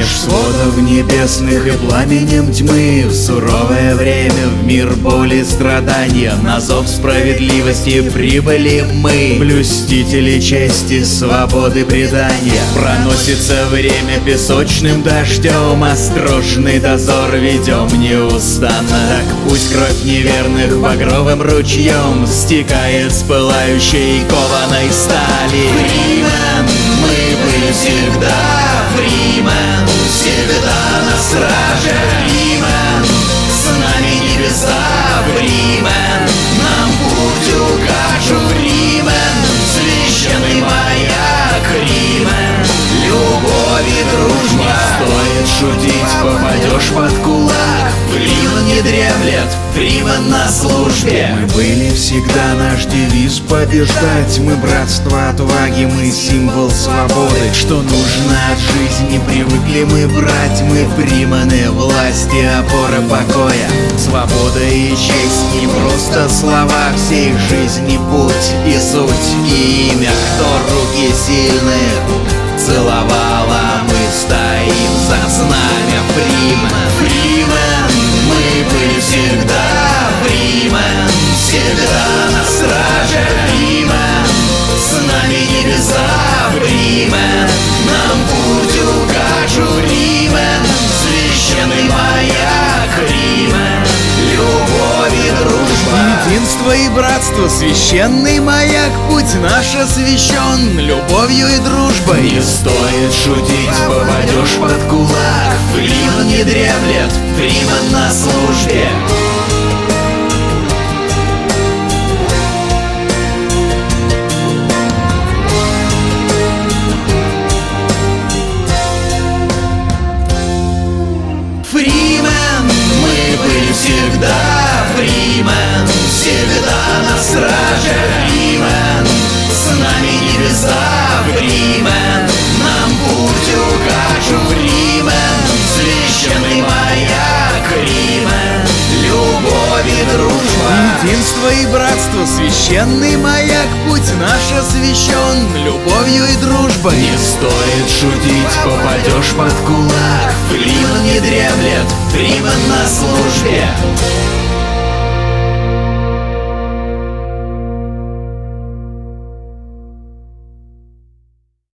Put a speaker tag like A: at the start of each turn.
A: Меж сводов небесных и пламенем тьмы, в суровое время, в мир боли, страдания, на зов справедливости прибыли мы, блюстители чести, свободы, предания. Проносится время песочным дождем, осторожный дозор ведем неустанно. Так пусть кровь неверных багровым ручьем стекает с пылающей кованой стали. Фримен, мы были всегда, Фримен, всегда на страже. Фримен, с нами небеса, Фримен, нам путь укажут. Фримен, священный маяк, Фримен, любовь и дружба. Не стоит шутить, попадешь под кулак. Фримен не дремлет, Фримен на службе. Мы были всегда, наш девиз побеждать. Мы братство отваги, мы символ свободы. Что нужно от жизни, привыкли мы брать. Мы Фримены, власти, опора покоя. Свобода и честь не просто слова, всей жизни путь и суть и имя. Кто руки сильные целовала, мы стоим за знамя Фримен. Фримен, мы были всегда, Фримен, всегда на страже. Фримен, с нами небеса, Фримен, нам путь укажут. Фримен, священный маяк, Фримен, любовь и дружба. Единство и братство, священный маяк, путь наш освящен любовью и дружбой. Не стоит шутить, попадешь под кулак. Фримен не дремлет, Фримен на службе. Фримен, мы были всегда, Фримен, всегда на страже. Фримен, с нами небеса, Фримен, нам путь укажут. Фримен, священный маяк, Фримен, любовь и дружба. Единство и братство, священный маяк, путь наш освящен любовью и дружбой. Не стоит шутить, попадешь под кулак. Фримен не дремлет, Фримен на службе.